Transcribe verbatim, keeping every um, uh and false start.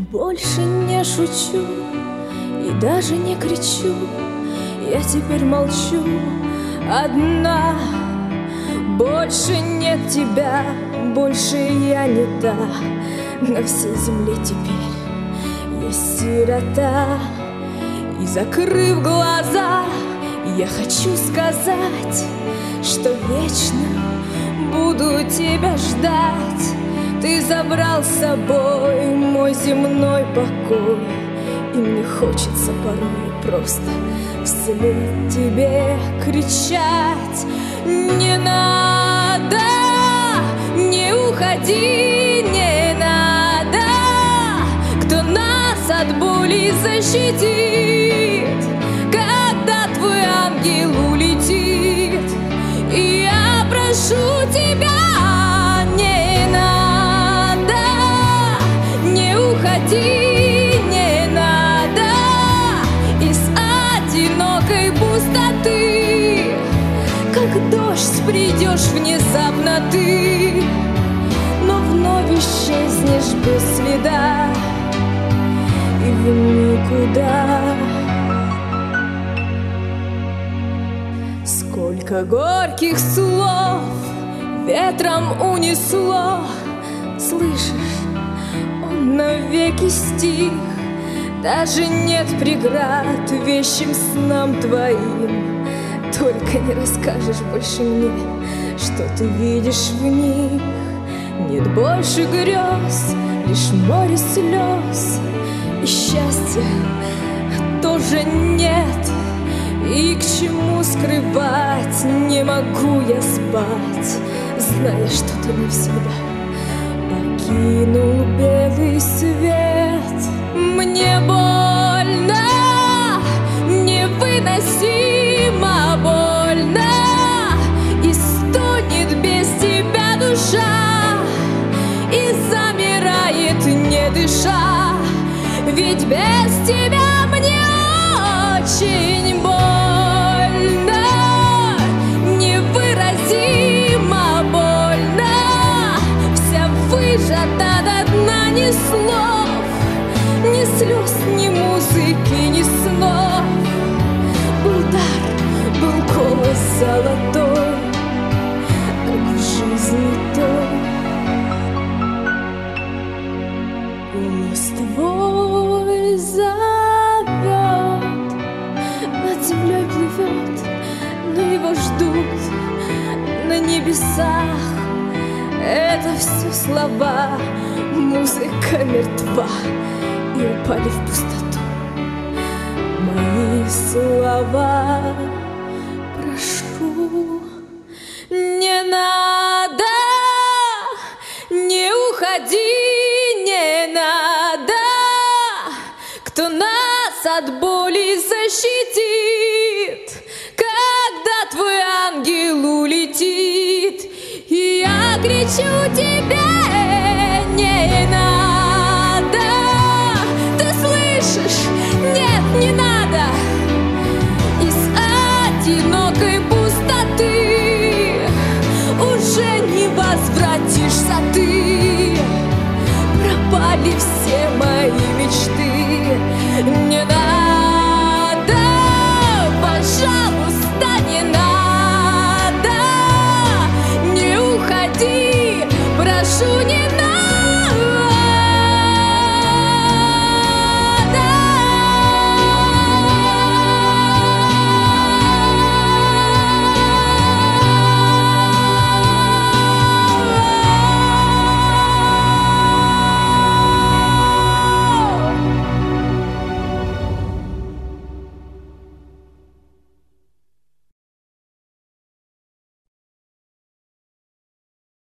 Больше не шучу и даже не кричу, я теперь молчу одна. Больше нет тебя, больше я не та. На всей земле теперь я сирота. И закрыв глаза, я хочу сказать, что вечно буду тебя ждать. Ты забрал с собой мой земной покой, и мне хочется порой просто вслед тебе кричать: не надо, не уходи, не надо, кто нас от боли защитит, когда твой ангел улетит. И я прошу тебя, не надо, не уходи, не надо из одинокой пустоты. Как дождь придешь внезапно ты, но вновь исчезнешь без следа и в никуда. Сколько горьких слов ветром унесло, слышишь, он навеки стих. Даже нет преград вещим снам твоим. Только не расскажешь больше мне, что ты видишь в них. Нет больше грез, лишь море слез, и счастья тоже нет. И к чему скрывать, не могу я спать, зная, что ты навсегда покинул белый свет. Мне больно, невыносимо больно, и стонет без тебя душа, и замирает, не дыша. Ведь без тебя мне очень больно, невыразимо больно, вся выжата до дна, ни слов, ни слез, ни музыки, ни снов. Был дар, был голос золотой, как в жизни той. Голос твой зовет, над землей плывет, но его ждут на небесах. Это все слова, музыка мертва, и упали в пустоту мои слова. Прошу, не надо, не уходи, не надо, кто нас от боли защитит, когда твой ангел улетит. И я кричу тебя.